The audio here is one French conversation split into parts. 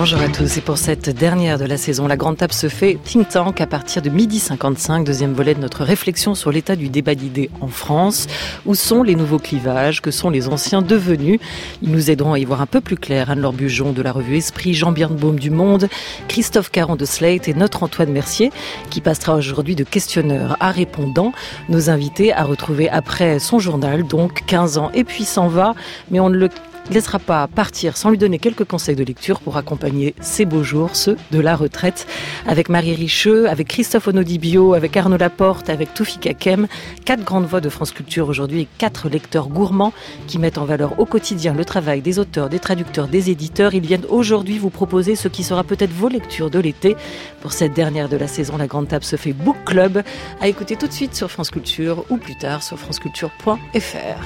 Bonjour à tous, et pour cette dernière de la saison, la Grande Table se fait think tank à partir de 12h55, deuxième volet de notre réflexion sur l'état du débat d'idées en France. Où sont les nouveaux clivages? Que sont les anciens devenus? Ils nous aideront à y voir un peu plus clair. Anne-Laure Bujon de la revue Esprit, Jean Birnbaum du Monde, Christophe Caron de Slate et notre Antoine Mercier qui passera aujourd'hui de questionneur à répondant. Nos invités à retrouver après son journal, donc 15 ans et puis s'en va, mais on ne le laissera pas partir sans lui donner quelques conseils de lecture pour accompagner ces beaux jours, ceux de la retraite. Avec Marie Richeux, avec Christophe Onodibio, avec Arnaud Laporte, avec Toufik Hakem, 4 grandes voix de France Culture aujourd'hui et 4 lecteurs gourmands qui mettent en valeur au quotidien le travail des auteurs, des traducteurs, des éditeurs. Ils viennent aujourd'hui vous proposer ce qui sera peut-être vos lectures de l'été. Pour cette dernière de la saison, la Grande Table se fait Book Club, à écouter tout de suite sur France Culture ou plus tard sur franceculture.fr.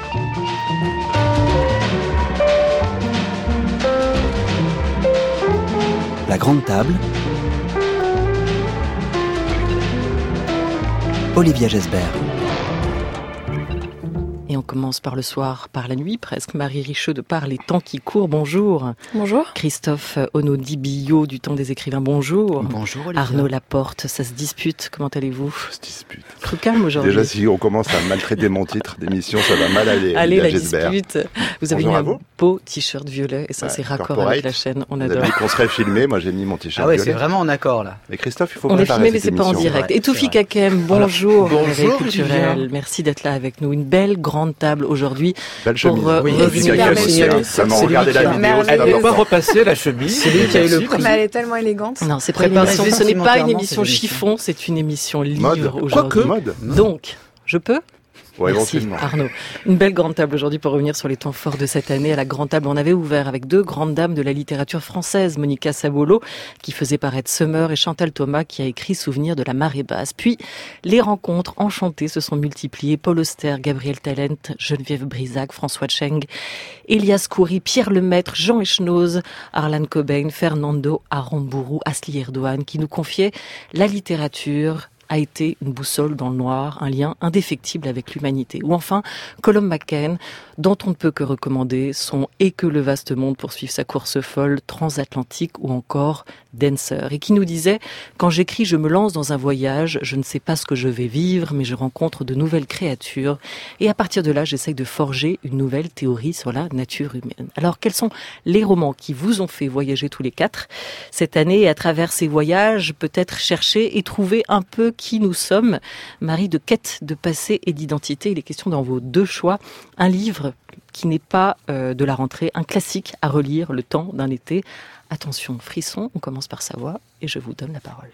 La Grande Table, Olivia Gesbert. Et on commence par le soir, par la nuit presque. Marie Richeux de Par les temps qui courent, bonjour. Bonjour. Christophe Onodibio du Temps des écrivains, bonjour. Bonjour Olivia. Arnaud Laporte, ça se dispute, comment allez-vous? Ça se dispute. Trop calme aujourd'hui. Déjà, si on commence à maltraiter mon titre d'émission, ça va mal aller. Allez, la Gesbert. dispute. Vous avez mis un beau t-shirt violet et ça Ouais, c'est raccord corporate. avec la chaîne, on Vous adore. avez dit qu'on serait filmé, moi j'ai mis mon t-shirt Ah ouais, violet. c'est vraiment en accord là. Et Christophe, il faut On est préparer filmé mais cette c'est pas en émission. direct. Ouais, Et Toufik c'est Hakem, bonjour. Bonjour, Réveil culturel. Olivia. Merci d'être là avec nous. Une belle grande table aujourd'hui. Belle chemise. Oui, Toufik super Hakem belle aussi, chemise. ça m'a C'est lui regardé qui la a- vidéo. Elle c'est est Elle n'est important. pas repassée la chemise. C'est lui qui a eu le Merci. prix. Mais elle est tellement élégante. Non, c'est pas Préparez une émission, ce n'est pas une vestimentairement, émission cette émission. chiffon, c'est une émission livre Mode. aujourd'hui. Quoique. Mode. Donc, je peux? Ouais, Merci éventuellement. Arnaud. Une belle grande table aujourd'hui pour revenir sur les temps forts de cette année. À la grande table, on avait ouvert avec 2 grandes dames de la littérature française, Monica Sabolo, qui faisait paraître Summer, et Chantal Thomas, qui a écrit Souvenir de la marée basse. Puis, les rencontres enchantées se sont multipliées. Paul Auster, Gabriel Talent, Geneviève Brisac, François Tcheng, Elias Khoury, Pierre Lemaître, Jean Echnoz, Arlan Cobain, Fernando Aramburu, Asli Erdogan, qui nous confiaient la littérature a été une boussole dans le noir, un lien indéfectible avec l'humanité. Ou enfin, Colum McCann, dont on ne peut que recommander son Et que le vaste monde poursuive sa course folle, transatlantique ou encore Dancer. Et qui nous disait, quand j'écris, je me lance dans un voyage, je ne sais pas ce que je vais vivre, mais je rencontre de nouvelles créatures. Et à partir de là, j'essaye de forger une nouvelle théorie sur la nature humaine. Alors, quels sont les romans qui vous ont fait voyager tous les 4 cette année? Et à travers ces voyages, peut-être chercher et trouver un peu qui nous sommes. Marie, de quête de passé et d'identité, il est question dans vos 2 choix. Un livre qui n'est pas de la rentrée, un classique à relire le temps d'un été. Attention, frisson, on commence par sa voix et je vous donne la parole.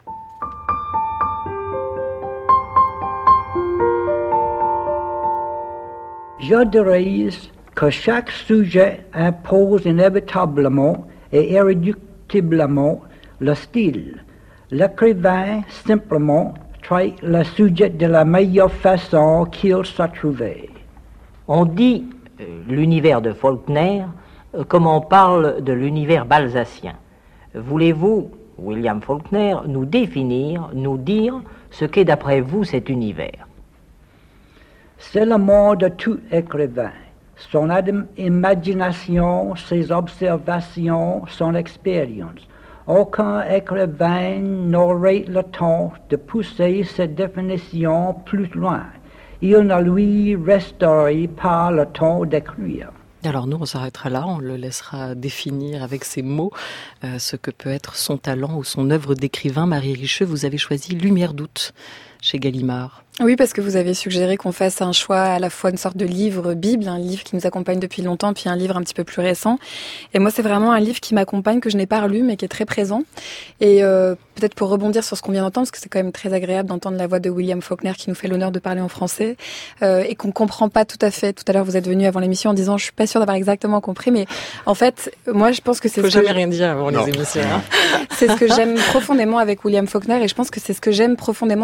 J'autorise que chaque sujet impose inévitablement et irréductiblement le style. L'écrivain simplement traite le sujet de la meilleure façon qu'il soit trouvé. On dit l'univers de Faulkner comme on parle de l'univers balzacien. Voulez-vous, William Faulkner, nous définir, nous dire ce qu'est d'après vous cet univers? C'est le monde de tout écrivain. Son imagination, ses observations, son expérience. Aucun écrivain n'aurait le temps de pousser cette définition plus loin. Il ne lui resterait pas le temps d'écrire. Alors nous, on s'arrêtera là, on le laissera définir avec ses mots ce que peut être son talent ou son œuvre d'écrivain. Marie Richeux, vous avez choisi Lumière d'août chez Gallimard. Oui, parce que vous avez suggéré qu'on fasse un choix à la fois une sorte de livre bible, un livre qui nous accompagne depuis longtemps, puis un livre un petit peu plus récent. Et moi, c'est vraiment un livre qui m'accompagne, que je n'ai pas relu, mais qui est très présent. Et peut-être pour rebondir sur ce qu'on vient d'entendre, parce que c'est quand même très agréable d'entendre la voix de William Faulkner qui nous fait l'honneur de parler en français, et qu'on comprend pas tout à fait. Tout à l'heure, vous êtes venu avant l'émission en disant, je suis pas sûre d'avoir exactement compris, mais en fait, moi, je pense que c'est Faut jamais rien dire avant les émissions. Hein. C'est ce que j'aime profondément avec William Faulkner, et je pense que c'est ce que j'aime profondément avec tous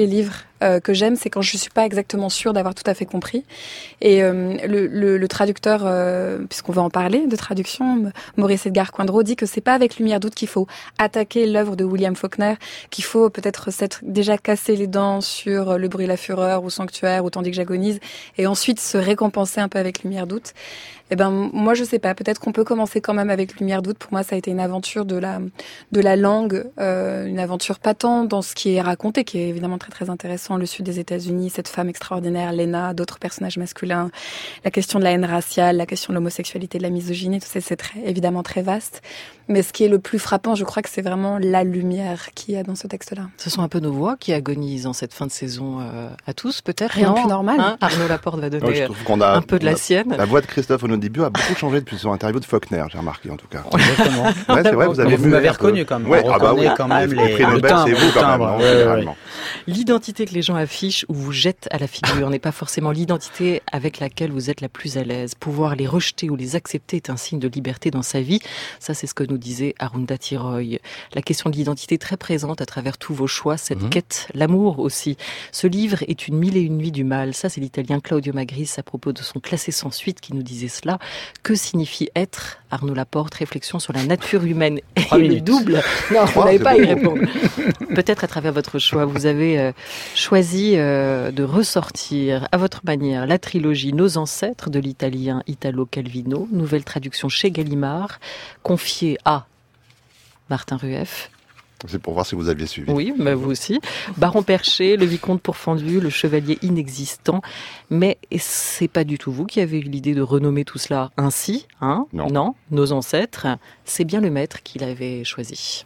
les livres que j'aime, c'est quand je suis pas exactement sûre d'avoir tout à fait compris. Et le traducteur, puisqu'on va en parler de traduction, Maurice Edgar Coindreau dit que c'est pas avec Lumière Doute qu'il faut attaquer l'œuvre de William Faulkner, qu'il faut peut-être s'être déjà cassé les dents sur Le Bruit et la Fureur ou Sanctuaire ou Tandis que j'agonise, et ensuite se récompenser un peu avec Lumière Doute. Eh ben, moi, je sais pas. Peut-être qu'on peut commencer quand même avec Lumière Doute. Pour moi, ça a été une aventure de la langue, une aventure pas tant dans ce qui est raconté, qui est évidemment très très intéressant, le sud des États-Unis, cette femme extraordinaire, Lena, d'autres personnages masculins, la question de la haine raciale, la question de l'homosexualité, de la misogynie, tout ça, c'est évidemment très vaste. Mais ce qui est le plus frappant, je crois que c'est vraiment la lumière qu'il y a dans ce texte-là. Ce sont un peu nos voix qui agonisent en cette fin de saison à tous, peut-être. Rien de plus normal. Arnaud Laporte va donner un peu de la sienne. La voix de Christophe Onodibu a beaucoup changé depuis son interview de Faulkner, j'ai remarqué en tout cas. Exactement. Ouais, c'est vrai, vous m'avez reconnu quand même. Ouais, on reconnaît quand même le prix Nobel, c'est vous quand même, généralement. L'identité que les gens affichent ou vous jettent à la figure n'est pas forcément l'identité avec laquelle vous êtes la plus à l'aise. Pouvoir les rejeter ou les accepter est un signe de liberté dans sa vie. Ça, c'est ce que nous disait Arundhati Roy. La question de l'identité très présente à travers tous vos choix, cette quête, l'amour aussi. Ce livre est une 1001 nuits du mal. Ça, c'est l'italien Claudio Magris à propos de son classé sans suite qui nous disait cela. Que signifie être? Arnaud Laporte, réflexion sur la nature humaine. Et le double. Non, vous n'avez pas à y répondre. Peut-être à travers votre choix, vous avez choisi de ressortir à votre manière la trilogie Nos ancêtres de l'italien Italo Calvino, nouvelle traduction chez Gallimard, confiée à Martin Rueff. C'est pour voir si vous aviez suivi. Oui, mais vous aussi. Baron Perché, le vicomte pourfendu, le chevalier inexistant. Mais c'est pas du tout vous qui avez eu l'idée de renommer tout cela ainsi, hein? Non, nos ancêtres. C'est bien le maître qui l'avait choisi.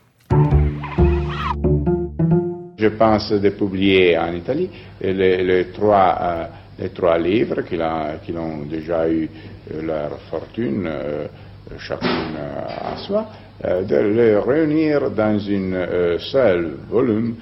Je pense de publier en Italie les trois livres qui ont déjà eu leur fortune, chacune à soi, de les réunir dans un seul volume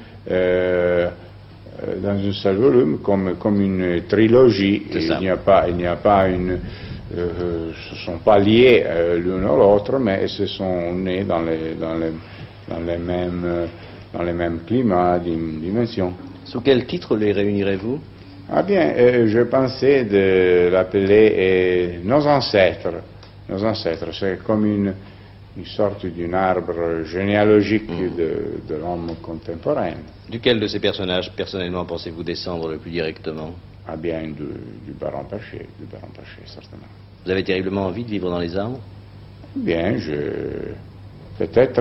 comme une trilogie. Il n'y a pas une ce sont pas liés l'un à l'autre, mais ce sont nés dans les mêmes climats, dimensions. Sous quel titre les réunirez-vous? Ah bien, je pensais de l'appeler Nos ancêtres. Nos ancêtres, c'est comme une sorte d'un arbre généalogique de l'homme contemporain. Duquel de ces personnages, personnellement, pensez-vous descendre le plus directement? Ah bien, du baron Perché, certainement. Vous avez terriblement envie de vivre dans les arbres? Bien, peut-être,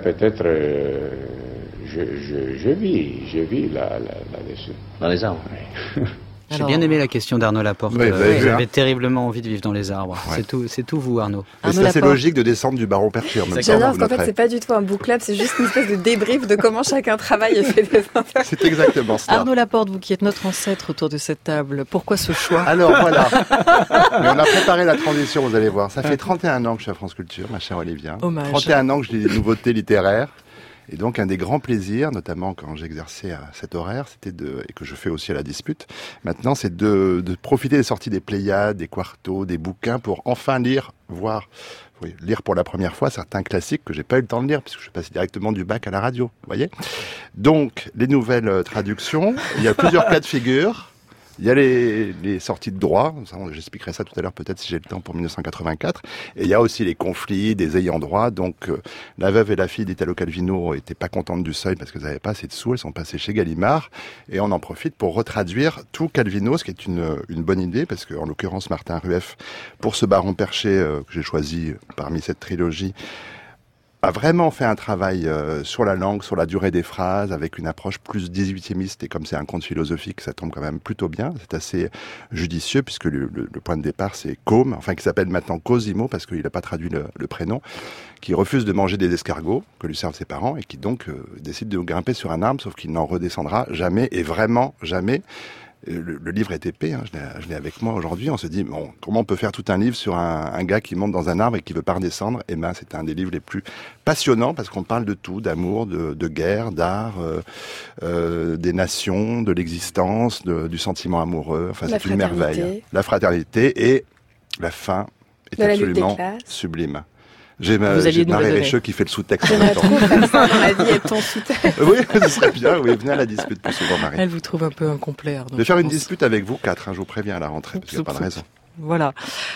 je vis là-dessus. Dans les arbres? Oui. J'ai bien aimé la question d'Arnaud Laporte. Oui, j'avais terriblement envie de vivre dans les arbres. Ouais. C'est tout vous, Arnaud. Mais c'est assez logique de descendre du baron Perché en même temps. J'adore parce qu'en fait, c'est pas du tout un book club, c'est juste une espèce de débrief de comment chacun travaille et fait des affaires. C'est exactement ça. Arnaud Laporte, vous qui êtes notre ancêtre autour de cette table, pourquoi ce choix? Alors voilà. Mais on a préparé la transition, vous allez voir. Ça fait 31 ans que je suis à France Culture, ma chère Olivia. Hommage. 31 ans que je lis des nouveautés littéraires. Et donc, un des grands plaisirs, notamment quand j'exerçais à cet horaire, et que je fais aussi à la Dispute, maintenant, c'est de profiter des sorties des Pléiades, des Quartos, des bouquins pour enfin lire pour la première fois certains classiques que j'ai pas eu le temps de lire, puisque je suis passé directement du bac à la radio, vous voyez. Donc, les nouvelles traductions, il y a plusieurs cas de figure. Il y a les sorties de droit, j'expliquerai ça tout à l'heure peut-être si j'ai le temps pour 1984, et il y a aussi les conflits des ayants droit, donc la veuve et la fille d'Italo Calvino étaient pas contentes du seuil parce qu'elles n'avaient pas assez de sous, elles sont passées chez Gallimard, et on en profite pour retraduire tout Calvino, ce qui est une bonne idée, parce que en l'occurrence Martin Rueff, pour ce baron Perché que j'ai choisi parmi cette trilogie, a vraiment fait un travail sur la langue, sur la durée des phrases, avec une approche plus 18e, et comme c'est un conte philosophique, ça tombe quand même plutôt bien. C'est assez judicieux, puisque le point de départ, c'est Côme, enfin qui s'appelle maintenant Cosimo, parce qu'il n'a pas traduit le prénom, qui refuse de manger des escargots que lui servent ses parents, et qui donc décide de grimper sur un arbre, sauf qu'il n'en redescendra jamais, et vraiment jamais. Le livre est épais, hein, je l'ai avec moi aujourd'hui. On se dit, bon, comment on peut faire tout un livre sur un gars qui monte dans un arbre et qui veut pas redescendre? Eh ben, c'est un des livres les plus passionnants parce qu'on parle de tout, d'amour, de guerre, d'art, des nations, de l'existence, du sentiment amoureux. Enfin, c'est une merveille. La fraternité et la fin est absolument sublime. J'ai Marie Richeux qui fait le sous-texte. J'aimerais trop faire ça dans la vie, être ton sous-texte. Oui, ce serait bien. Oui, venez à la dispute plus souvent, Marie. Elle vous trouve un peu incomplet. Je vais faire une dispute avec vous 4, je vous préviens à la rentrée, parce qu'il n'y a pas de raison. Voilà.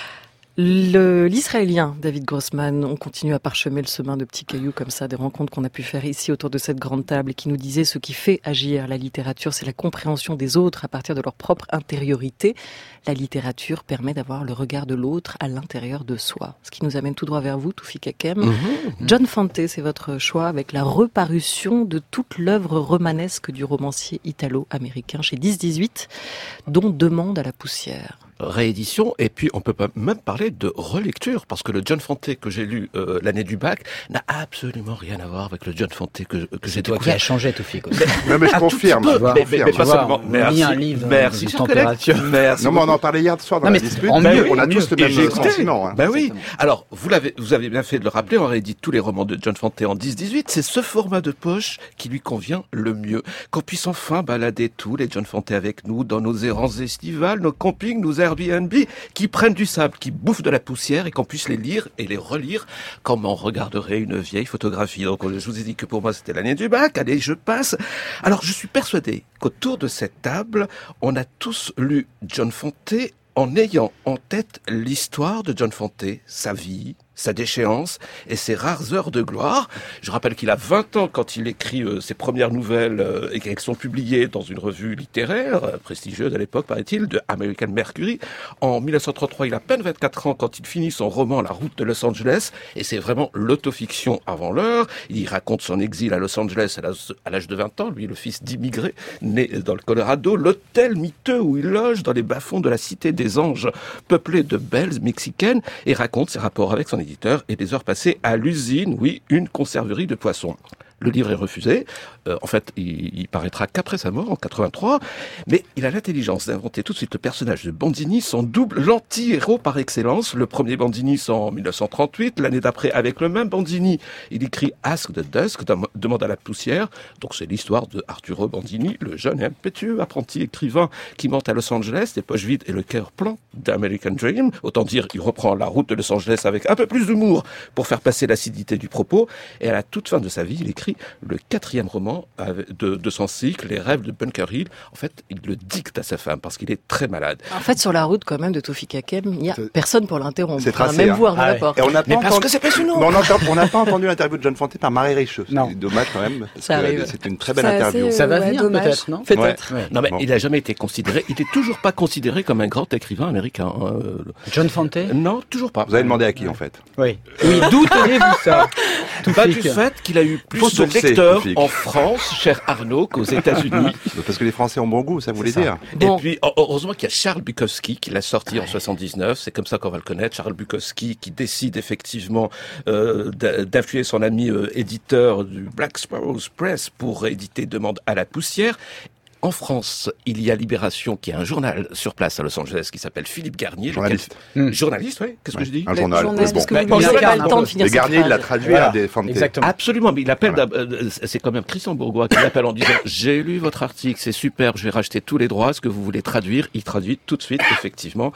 L'Israélien David Grossman, on continue à parchemer le chemin de petits cailloux comme ça, des rencontres qu'on a pu faire ici autour de cette grande table et qui nous disait ce qui fait agir la littérature, c'est la compréhension des autres à partir de leur propre intériorité. La littérature permet d'avoir le regard de l'autre à l'intérieur de soi. Ce qui nous amène tout droit vers vous, Toufik Hakem. John Fante, c'est votre choix avec la reparution de toute l'œuvre romanesque du romancier italo-américain chez 10-18, dont Demande à la poussière. Réédition, et puis on peut même parler de relecture, parce que le John Fante que j'ai lu l'année du bac n'a absolument rien à voir avec le John Fante que j'ai découvert. Qui a changé, Toufik aussi. Non, mais je confirme. Mais pas seulement. Merci. Un livre merci, température. Merci. Non, mais on en parlait hier soir dans la dispute. On a tous le même sentiment. Ben oui. Alors, vous avez bien fait de le rappeler, on réédite tous les romans de John Fante en 10-18. C'est ce format de poche qui lui convient le mieux. Qu'on puisse enfin balader tous les John Fante avec nous dans nos errances estivales, nos campings, nos Airbnb, qui prennent du sable, qui bouffent de la poussière et qu'on puisse les lire et les relire comme on regarderait une vieille photographie. Donc je vous ai dit que pour moi c'était l'année du bac, allez je passe. Alors je suis persuadé qu'autour de cette table, on a tous lu John Fante en ayant en tête l'histoire de John Fante, sa vie, sa déchéance et ses rares heures de gloire. Je rappelle qu'il a 20 ans quand il écrit ses premières nouvelles et qu'elles sont publiées dans une revue littéraire prestigieuse à l'époque, paraît-il, de American Mercury. En 1933, il a à peine 24 ans quand il finit son roman La route de Los Angeles, et c'est vraiment l'autofiction avant l'heure. Il raconte son exil à Los Angeles à l'âge de 20 ans, lui le fils d'immigrés né dans le Colorado, l'hôtel miteux où il loge dans les bas-fonds de la Cité des Anges, peuplé de belles mexicaines, et raconte ses rapports avec son éditeur et des heures passées à l'usine, oui, une conserverie de poissons. Le livre est refusé. En fait, il paraîtra qu'après sa mort, en 83. Mais il a l'intelligence d'inventer tout de suite le personnage de Bandini, son double, l'anti-héros par excellence. Le premier Bandini, c'est en 1938. L'année d'après, avec le même Bandini, il écrit Ask the Dusk, Demande à la poussière. Donc c'est l'histoire de Arturo Bandini, le jeune et impétueux apprenti écrivain qui monte à Los Angeles, les poches vides et le cœur plein d'American Dream. Autant dire, il reprend la route de Los Angeles avec un peu plus d'humour pour faire passer l'acidité du propos. Et à la toute fin de sa vie, il écrit le 4e roman de son cycle, Les rêves de Bunker Hill. En fait, il le dicte à sa femme parce qu'il est très malade. En fait, sur la route quand même de Toufik Hakem, il n'y a personne pour l'interrompre. C'est tracé, même voir dans la porte. Et on n'a pas parce que c'est passionnant. On n'a pas entendu l'interview de John Fante par Marie Richeux. C'est dommage quand même. Parce que c'est une très belle interview. Ça va venir peut-être, non? Peut-être. Ouais. Non, mais il n'a jamais été considéré. Il n'est toujours pas considéré comme un grand écrivain américain. John Fante? Non, toujours pas. Vous avez demandé à qui en fait? Oui. D'où tenez-vous ça? Pas du fait qu'il a eu plus de lecteurs en France, cher Arnaud, qu'aux États-Unis. Parce que les Français ont bon goût, ça voulait dire. Bon. Et puis, heureusement qu'il y a Charles Bukowski qui l'a sorti en 79. C'est comme ça qu'on va le connaître. Charles Bukowski qui décide effectivement d'influer son ami éditeur du Black Sparrows Press pour éditer Demande à la poussière. En France, il y a Libération, qui est un journal sur place à Los Angeles, qui s'appelle Philippe Garnier. Journaliste. Journaliste, oui. Qu'est-ce que je dis? Un journal. Parce que vous n'avez pas le temps de finir. Et Garnier, il l'a traduit à des Fante. Exactement. Absolument, mais il appelle, c'est quand même Christian Bourgois qui l'appelle en disant « J'ai lu votre article, c'est super, je vais racheter tous les droits, est-ce que vous voulez traduire ?» Il traduit tout de suite, effectivement,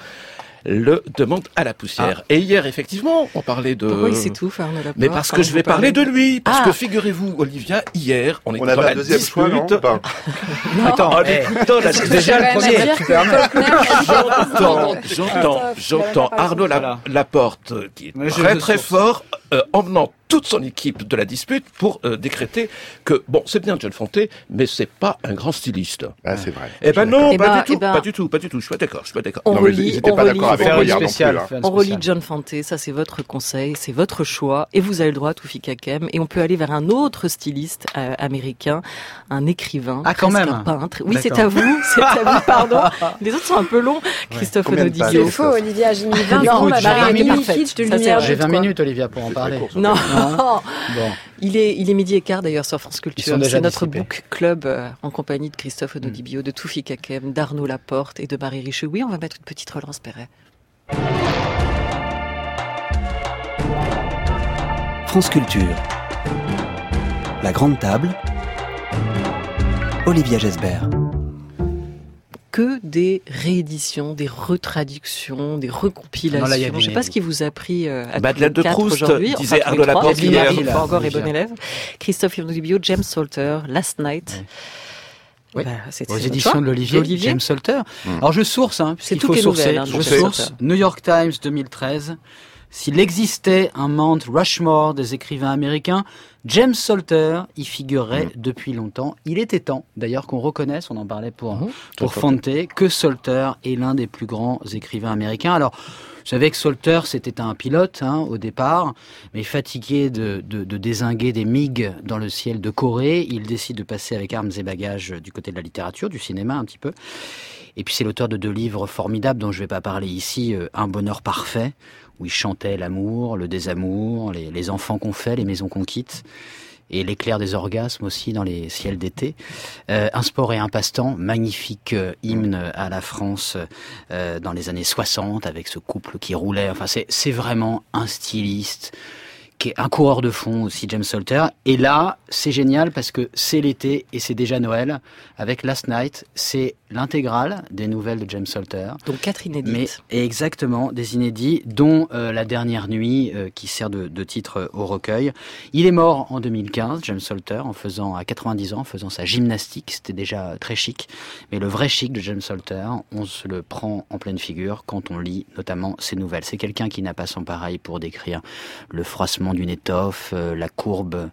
le Demande à la poussière. Et hier, effectivement, on parlait de... Pourquoi il s'étouffe, Arnaud Laporte? Mais parce que je vais parler de lui. Parce que figurez-vous, Olivia, hier, on est dans la deuxième dispute. choix, non? Attends, déjà le premier, j'entends Arnaud Laporte, qui est très fort, emmenant toute son équipe de la dispute pour décréter que, bon, c'est bien John Fante, mais c'est pas un grand styliste. Ah, c'est vrai. Eh ben non, pas du tout. Je suis pas d'accord. Non, mais ils n'étaient pas d'accord avec Boyard non plus. On relit John Fante, ça c'est votre conseil, c'est votre choix, et vous avez le droit, Toufik Hakem, et on peut aller vers un autre styliste américain, un écrivain, quand même. un peintre. Oui, c'est à vous, pardon. Les autres sont un peu longs. Christophe Onodibio. C'est faux, Olivia, j'ai mis 20 Non, ans à barrer j'ai mini kitsch de lumière. J'ai 20 minutes, Olivia, pour en parler. Non. Bon. Il est midi et quart d'ailleurs sur France Culture. C'est notre dissipés. book club en compagnie de Christophe Onodibio, de Toufik Hakem, d'Arnaud Laporte et de Marie Richeux. Oui, on va mettre une petite relance Perret. France Culture. La grande table. Olivia Gesbert. que des rééditions, des retraductions, des recompilations. Non, là, je ne sais pas ce qui vous a pris à Madeleine de Proust, aujourd'hui. disait Enfin, Arnaud Laporte hier. Encore et bon élève. Christophe Yonodibio, James Salter, Last Night. Oui. C'est aux éditions de l'Olivier, James Salter. Alors je source, c'est il faut sourcer. Nouvelles, je source New York Times 2013. S'il existait un Mount Rushmore des écrivains américains, James Salter y figurerait depuis longtemps. Il était temps, d'ailleurs, qu'on reconnaisse, on en parlait pour Fante, que Salter est l'un des plus grands écrivains américains. Alors, vous savez que Salter, c'était un pilote au départ, mais fatigué de dézinguer des MiG dans le ciel de Corée, il décide de passer avec armes et bagages du côté de la littérature, du cinéma un petit peu. Et puis c'est l'auteur de 2 livres formidables dont je ne vais pas parler ici, Un bonheur parfait, où il chantait l'amour, le désamour, les enfants qu'on fait, les maisons qu'on quitte, et l'éclair des orgasmes aussi dans les ciels d'été. Un sport et un passe-temps, magnifique hymne à la France dans les années 60, avec ce couple qui roulait. Enfin, c'est vraiment un styliste, qui est un coureur de fond aussi, James Salter. Et là, c'est génial parce que c'est l'été et c'est déjà Noël. Avec Last Night, c'est l'intégrale des nouvelles de James Salter. Donc 4 inédites. Mais exactement, des inédits, dont La dernière nuit, qui sert de titre au recueil. Il est mort en 2015, James Salter, à 90 ans, en faisant sa gymnastique. C'était déjà très chic. Mais le vrai chic de James Salter, on se le prend en pleine figure quand on lit notamment ses nouvelles. C'est quelqu'un qui n'a pas son pareil pour décrire le froissement d'une étoffe, la courbe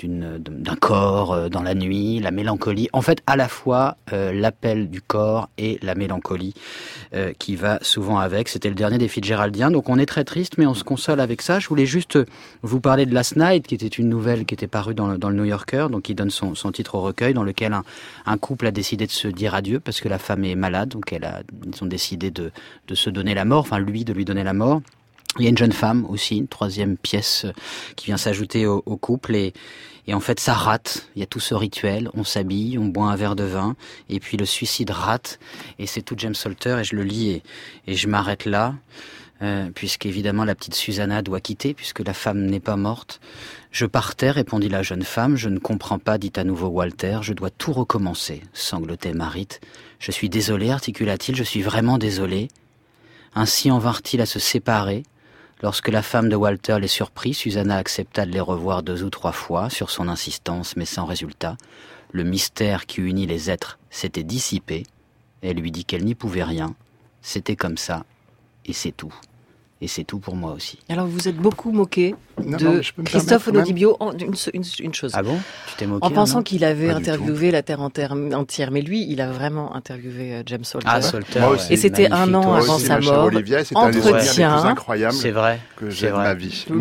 d'un corps dans la nuit, la mélancolie. En fait, à la fois l'appel du corps et la mélancolie qui va souvent avec. C'était le dernier des Fitzgeraldiens, donc on est très triste, mais on se console avec ça. Je voulais juste vous parler de Last Night, qui était une nouvelle qui était parue dans le New Yorker, donc qui donne son titre au recueil, dans lequel un couple a décidé de se dire adieu parce que la femme est malade, donc ils ont décidé de se donner la mort, enfin lui de lui donner la mort. Il y a une jeune femme aussi, une 3e pièce qui vient s'ajouter au couple et en fait ça rate. Il y a tout ce rituel, on s'habille, on boit un verre de vin et puis le suicide rate et c'est tout James Salter et je le lis et je m'arrête là puisqu'évidemment la petite Susanna doit quitter puisque la femme n'est pas morte. Je partais, répondit la jeune femme, je ne comprends pas, dit à nouveau Walter, je dois tout recommencer, sanglotait Marit. Je suis désolé, articula-t-il, je suis vraiment désolé. Ainsi en vinrent-ils à se séparer. Lorsque la femme de Walter les surprit, Susanna accepta de les revoir 2 ou 3 fois, sur son insistance, mais sans résultat. Le mystère qui unit les êtres s'était dissipé. Elle lui dit qu'elle n'y pouvait rien. C'était comme ça, et c'est tout. Et c'est tout pour moi aussi. Alors vous êtes beaucoup moqué de Christophe Yonodibio. Une chose. Ah bon? Tu t'es moqué? En pensant qu'il avait interviewé la Terre entière. Mais lui, il a vraiment interviewé James Salter. Ah, Salter. Moi aussi. Et c'était un an avant sa mort. Olivier, c'était un des souvenirs les plus incroyables que j'ai de ma vie. Ne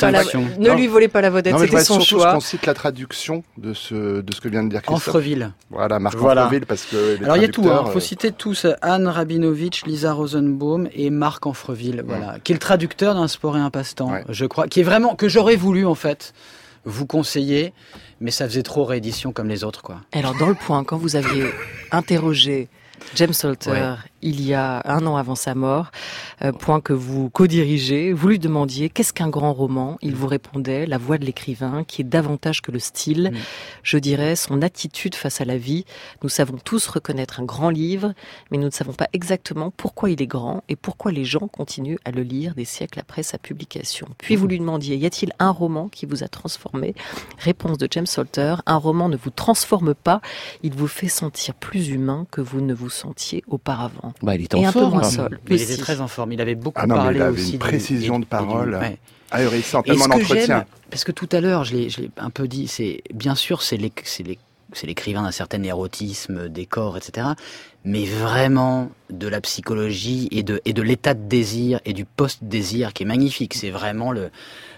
lui volez pas la vedette, c'était son choix. Surtout qu'on cite la traduction de ce que vient de dire Christophe. Anfreville. Voilà, Marc Anfreville, parce que alors il y a tout, il faut citer tous, Anne Rabinovitch, Lisa Rosenbaum et Marc Anfreville, voilà, qui est le traducteur d'un sport et un passe-temps, je crois, qui est vraiment, que j'aurais voulu en fait vous conseiller, mais ça faisait trop réédition comme les autres, quoi. Alors dans le point, quand vous aviez interrogé James Salter, il y a 1 an avant sa mort, point que vous co-dirigez, vous lui demandiez qu'est-ce qu'un grand roman. Il vous répondait la voix de l'écrivain qui est davantage que le style, je dirais son attitude face à la vie. Nous savons tous reconnaître un grand livre, mais nous ne savons pas exactement pourquoi il est grand et pourquoi les gens continuent à le lire des siècles après sa publication. Puis vous lui demandiez, y a-t-il un roman qui vous a transformé? Réponse de James Salter, un roman ne vous transforme pas, il vous fait sentir plus humain que vous ne vous sentiez auparavant. Il était et en un forme. peu moins seul. Il était très en forme. Il avait beaucoup parlé aussi. Il avait une précision de parole ahurissante, tellement d'entretien. Parce que tout à l'heure, je l'ai un peu dit, bien sûr, c'est l'écrivain d'un certain érotisme, décor, etc. Mais vraiment de la psychologie et de l'état de désir et du post-désir qui est magnifique. C'est vraiment le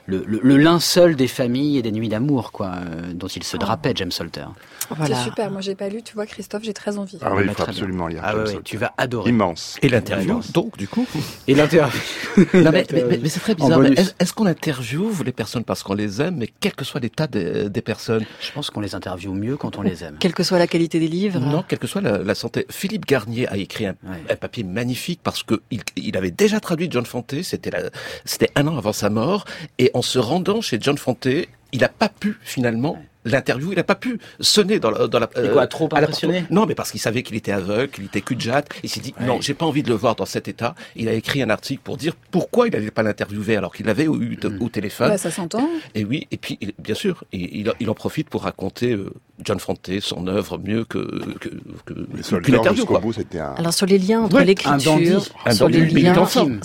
linceul des familles et des nuits d'amour, quoi, dont il se drapait, James Salter. Voilà. C'est super. Moi, j'ai pas lu. Tu vois, Christophe, j'ai très envie. Ah oui, il faut absolument lire. Ah oui, tu vas adorer. Immense. Et l'interview, donc, du coup. Et l'interview. mais c'est très bizarre. Est-ce qu'on interviewe les personnes parce qu'on les aime, mais quel que soit l'état des personnes? Je pense qu'on les interviewe mieux quand on les aime. Quelle que soit la qualité des livres. Non, quelle que soit la santé. Philippe Garnier a écrit un papier magnifique parce que il avait déjà traduit John Fante. C'était 1 an avant sa mort. Et en se rendant chez John Fante, il n'a pas pu finalement l'interview, il n'a pas pu sonner dans la Et quoi, trop impressionné? Non, mais parce qu'il savait qu'il était aveugle, qu'il était cul-de-jatte. Il s'est dit, non, j'ai pas envie de le voir dans cet état. Il a écrit un article pour dire pourquoi il n'allait pas l'interviewer alors qu'il l'avait eu au téléphone. Ça s'entend. Et oui, et puis, bien sûr, il en profite pour raconter John Fante, son œuvre, mieux qu'une interview, quoi. Bout, c'était Alors, sur les liens entre l'écriture, sur les liens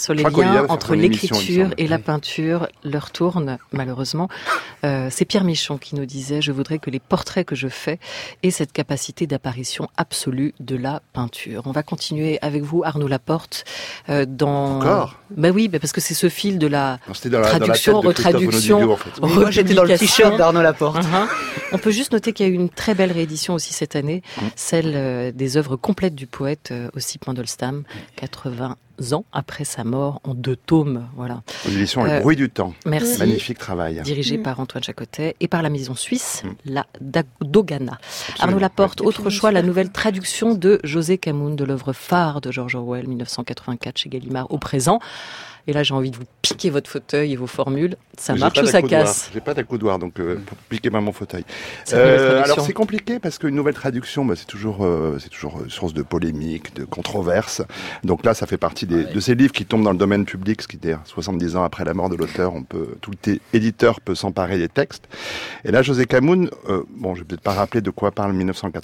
entre l'écriture et la peinture, l'heure tourne, malheureusement. C'est Pierre Michon qui nous disait, je voudrais que les portraits que je fais aient cette capacité d'apparition absolue de la peinture. On va continuer avec vous, Arnaud Laporte, dans... Encore? Oui, parce que c'est ce fil de la dans traduction, retraduction, en fait. Moi, j'étais dans le t-shirt d'Arnaud Laporte. On peut juste noter qu'il y a eu une très belle réédition aussi cette année, celle des œuvres complètes du poète Ossip Mandelstam, 80 ans après sa mort, en 2 tomes. Voilà. Aux éditions Le Bruit du Temps. Merci. Magnifique travail. Dirigé par Antoine Jacotet et par la maison suisse, la Dogana. Arnaud Laporte, autre choix, la nouvelle traduction de José Camoun de l'œuvre phare de George Orwell, 1984, chez Gallimard, au présent. Et là, j'ai envie de vous piquer votre fauteuil et vos formules. Ça marche ou ça casse? J'ai pas d'accoudoir, donc piquez-moi mon fauteuil. Alors c'est compliqué parce qu'une nouvelle traduction, c'est toujours source de polémique, de controverse. Donc là, ça fait partie de ces livres qui tombent dans le domaine public, ce qui est 70 ans après la mort de l'auteur, tout éditeur peut s'emparer des textes. Et là, José Camoun, je vais peut-être pas rappeler de quoi parle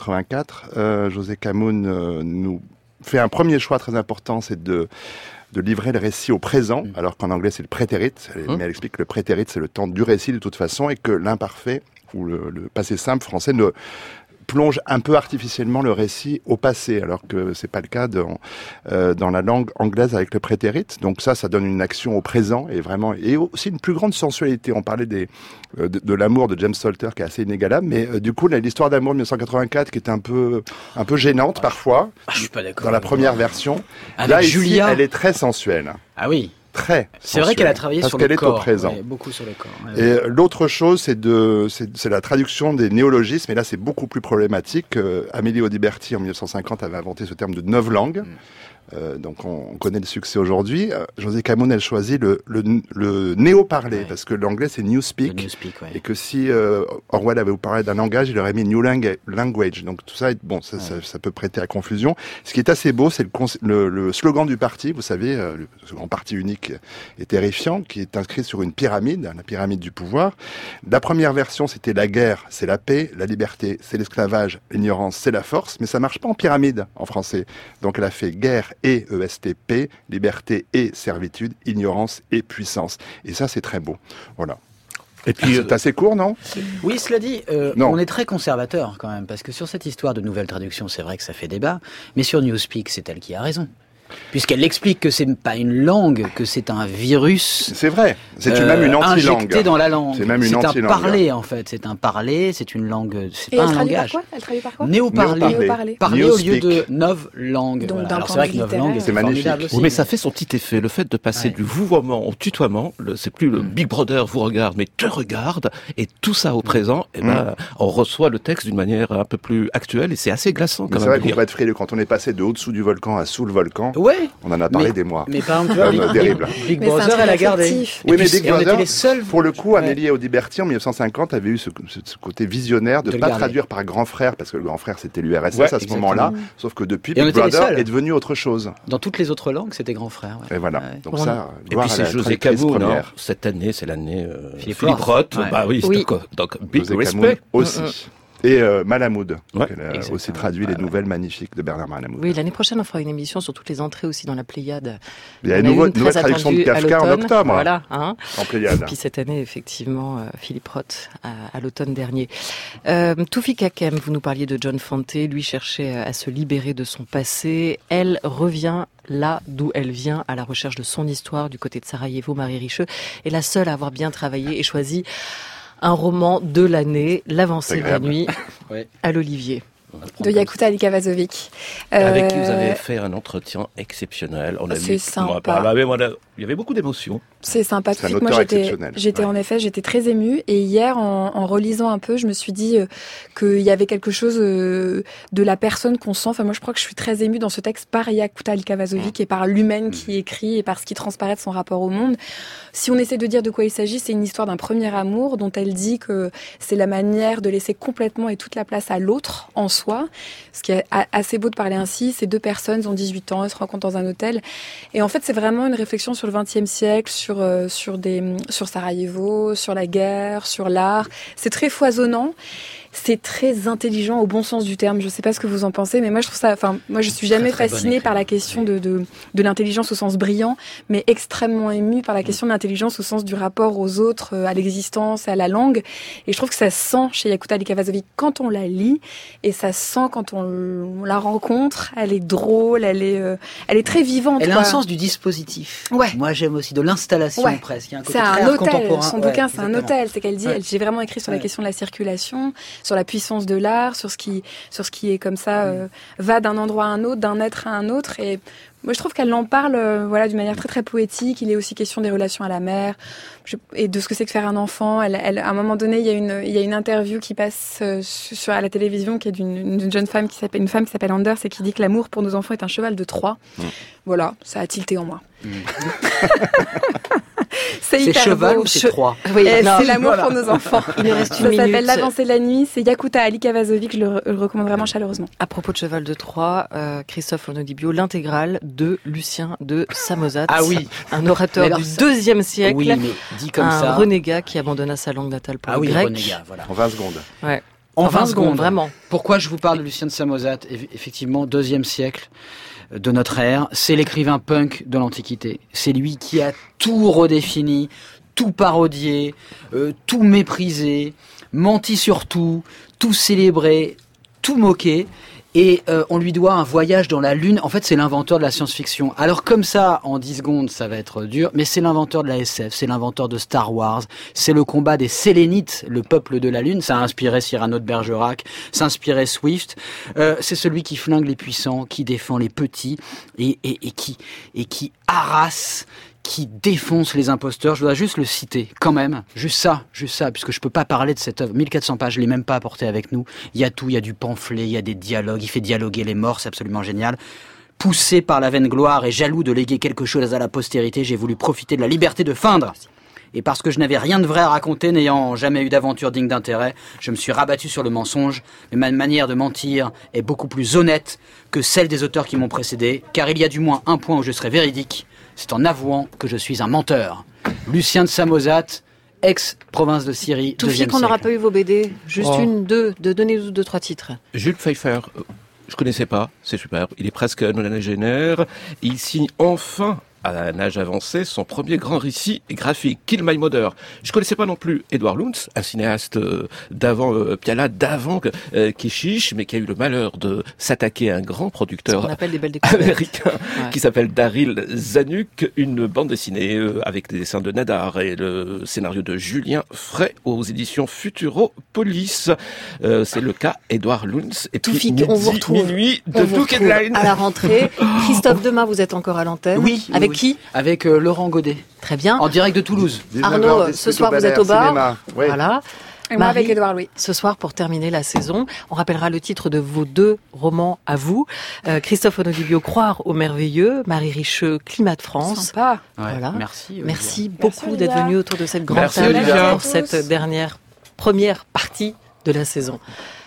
1984. José Camoun nous fait un premier choix très important, c'est de livrer le récit au présent, alors qu'en anglais c'est le prétérit, mais elle explique que le prétérit c'est le temps du récit de toute façon, et que l'imparfait, ou le passé simple français, plonge un peu artificiellement le récit au passé, alors que c'est pas le cas dans la langue anglaise avec le prétérit. Donc ça donne une action au présent et aussi une plus grande sensualité. On parlait de l'amour de James Salter qui est assez inégalable, mais du coup l'histoire d'amour de 1984 qui est un peu gênante parfois. Je suis pas d'accord. Dans la première version, avec là Julia, ici, elle est très sensuelle. Ah oui. Très. C'est vrai qu'elle a travaillé sur le corps. Parce qu'elle est au présent. Ouais, beaucoup sur le corps. Ouais, et l'autre chose, c'est la traduction des néologismes. Et là, c'est beaucoup plus problématique. Amélie Audiberti, en 1950, avait inventé ce terme de 9 langues. Donc on connaît le succès aujourd'hui. José Camoun, elle choisit le néo-parler, parce que l'anglais c'est newspeak, et que si Orwell avait parlé d'un langage, il aurait mis new language. Donc tout ça, ça peut prêter à confusion. Ce qui est assez beau, c'est le slogan du parti, vous savez, le slogan parti unique et terrifiant, qui est inscrit sur une pyramide, la pyramide du pouvoir. La première version, c'était la guerre, c'est la paix, la liberté, c'est l'esclavage, l'ignorance, c'est la force, mais ça marche pas en pyramide en français. Donc elle a fait guerre et ESTP, liberté et servitude, ignorance et puissance. Et ça, c'est très beau. Voilà. Et puis, c'est assez court, non? Oui, cela dit, on est très conservateur quand même, parce que sur cette histoire de nouvelle traduction, c'est vrai que ça fait débat, mais sur Newspeak, c'est elle qui a raison. Puisqu'elle explique que c'est pas une langue, que c'est un virus. C'est vrai. C'est même une anti-langue. Injecté dans la langue. C'est même une anti-langue. C'est un parler, en fait. C'est un parler, c'est une langue, c'est pas un langage. Elle traduit par quoi? Néo-parler. Parler au lieu de novlangue. Donc, voilà. Alors c'est vrai que novlangue, c'est magnifique. Aussi, oui, mais ça fait son petit effet. Le fait de passer du vouvoiement au tutoiement, c'est plus le Big Brother vous regarde, mais te regarde, et tout ça au présent, on reçoit le texte d'une manière un peu plus actuelle, et c'est assez glaçant quand même. C'est vrai qu'on peut être frileux. Quand on est passé de au-dessous du volcan à sous le volcan, ouais. On en a parlé des mois. Mais par exemple, Big Brother, elle a gardé. Oui, mais Big Brother, les seuls. Pour le coup, Amélie Audiberti, en 1950, avait eu ce côté visionnaire de ne pas traduire par grand frère, parce que le grand frère, c'était l'URSS à ce moment-là. Sauf que depuis, Big Brother est devenu autre chose. Dans toutes les autres langues, c'était grand frère. Et voilà. Donc ça, et puis c'est José Camoun. Cette année, c'est l'année Philippe Roth. Bah oui, c'est quoi. Donc, big respect. Aussi. Et Malamud, elle a aussi traduit les nouvelles magnifiques de Bernard Malamud. Oui, l'année prochaine, on fera une émission sur toutes les entrées aussi dans la Pléiade. Il y a une nouvelle traduction de Kafka en octobre. Voilà, en Pléiade. Et puis cette année, effectivement, Philippe Roth à l'automne dernier. Toufik Hakem, vous nous parliez de John Fante. Lui cherchait à se libérer de son passé. Elle revient là d'où elle vient, à la recherche de son histoire, du côté de Sarajevo. Marie Richeux est la seule à avoir bien travaillé et choisi un roman de l'année, L'avancée de la nuit, à l'Olivier. De Yakuta Alikavazovic. Avec qui vous avez fait un entretien exceptionnel. C'est sympa. Il y avait beaucoup d'émotions. C'est sympathique. C'est un auteur exceptionnel. J'étais très émue. Et hier, en relisant un peu, je me suis dit qu'il y avait quelque chose de la personne qu'on sent. Enfin, moi, je crois que je suis très émue dans ce texte par Yakuta Alkavazovic et par l'humaine qui écrit et par ce qui transparaît de son rapport au monde. Si on essaie de dire de quoi il s'agit, c'est une histoire d'un premier amour dont elle dit que c'est la manière de laisser complètement et toute la place à l'autre en soi. Ce qui est assez beau de parler ainsi. Ces deux personnes ont 18 ans, elles se rencontrent dans un hôtel. Et en fait, c'est vraiment une réflexion sur le XXe siècle, sur Sarajevo, sur la guerre, sur l'art. C'est très foisonnant. C'est très intelligent au bon sens du terme. Je ne sais pas ce que vous en pensez, mais moi je trouve ça. Enfin, moi je suis jamais fascinée par la question de l'intelligence au sens brillant, mais extrêmement émue par la question de l'intelligence au sens du rapport aux autres, à l'existence, à la langue. Et je trouve que ça sent chez Yakuta Alkavazovic quand on la lit, et ça sent quand on la rencontre. Elle est drôle, elle est très vivante. Elle a un sens du dispositif. Ouais. Moi j'aime aussi de l'installation presque. Il y a un côté c'est très un hôtel. contemporain. Son bouquin c'est un hôtel. C'est qu'elle dit. J'ai vraiment écrit sur la question de la circulation, sur la puissance de l'art, sur ce qui est comme ça, va d'un endroit à un autre, d'un être à un autre. Et moi, je trouve qu'elle en parle, d'une manière très très poétique. Il est aussi question des relations à la mer et de ce que c'est que faire un enfant. À un moment donné, il y a une interview qui passe à la télévision, qui est d'une jeune femme qui s'appelle Anders et qui dit que l'amour pour nos enfants est un cheval de Troie. Voilà, ça a tilté en moi. C'est cheval ou c'est Troie? Oui, c'est l'amour pour nos enfants. Il nous reste une Ça minute. s'appelle L'avancée de la nuit. C'est Yakuta Alkavazovic. Je le recommande vraiment chaleureusement. À propos de cheval de Troie, Christophe Onodibio, l'intégrale de Lucien de Samosat. Ah oui. Un orateur du IIe siècle. Oui, mais dit comme ça. Un renégat qui abandonna sa langue natale pour le grec. Renégat, voilà. En 20 secondes. Ouais. En 20 secondes, vraiment. Pourquoi je vous parle de Lucien de Samosat? Effectivement, IIe siècle de notre ère. C'est l'écrivain punk de l'Antiquité. C'est lui qui a tout redéfini, tout parodié, tout méprisé, menti sur tout célébré, tout moqué. Et on lui doit un voyage dans la Lune. En fait, c'est l'inventeur de la science-fiction. Alors comme ça, en 10 secondes, ça va être dur, mais c'est l'inventeur de la SF, c'est l'inventeur de Star Wars, c'est le combat des Sélénites, le peuple de la Lune. Ça a inspiré Cyrano de Bergerac, ça a inspiré Swift. C'est celui qui flingue les puissants, qui défend les petits et qui harasse, qui défonce les imposteurs. Je voudrais juste le citer, quand même. Juste ça, puisque je peux pas parler de cette œuvre. 1400 pages, je l'ai même pas apporté avec nous. Il y a tout, il y a du pamphlet, il y a des dialogues, il fait dialoguer les morts, c'est absolument génial. Poussé par la vaine gloire et jaloux de léguer quelque chose à la postérité, j'ai voulu profiter de la liberté de feindre. Et parce que je n'avais rien de vrai à raconter, n'ayant jamais eu d'aventure digne d'intérêt, je me suis rabattu sur le mensonge. Mais ma manière de mentir est beaucoup plus honnête que celle des auteurs qui m'ont précédé, car il y a du moins un point où je serai véridique. C'est en avouant que je suis un menteur. Lucien de Samosat, ex-province de Syrie, Tout fait qu'on n'aura pas eu vos BD. Juste donnez-nous 2-3 titres. Jules Pfeiffer, je connaissais pas, c'est super. Il est presque nonagénaire. Il signe enfin, à un âge avancé, son premier grand récit graphique, Kill My Mother. Je connaissais pas non plus Edward Luntz, un cinéaste d'avant Piala, d'avant Keshish, mais qui a eu le malheur de s'attaquer à un grand producteur américain qui s'appelle Daryl Zanuck, une bande dessinée avec des dessins de Nadar et le scénario de Julien Frey aux éditions Futuropolis. C'est le cas Edward Luntz. Et puis on vous retrouve minuit de Duke Headline à la rentrée. Christophe, demain vous êtes encore à l'antenne. Oui. Avec qui? Avec Laurent Godet. Très bien. En direct de Toulouse. Arnaud, ce soir vous êtes au bar. Oui. Voilà. Et moi avec Édouard Louis. Ce soir, pour terminer la saison, on rappellera le titre de vos 2 romans à vous. Christophe Onodibio, Croire au merveilleux. Marie Richeux, Climat de France. Sympa. Ouais, Voilà. Merci beaucoup d'être venu autour de cette grande table pour cette première partie de la saison.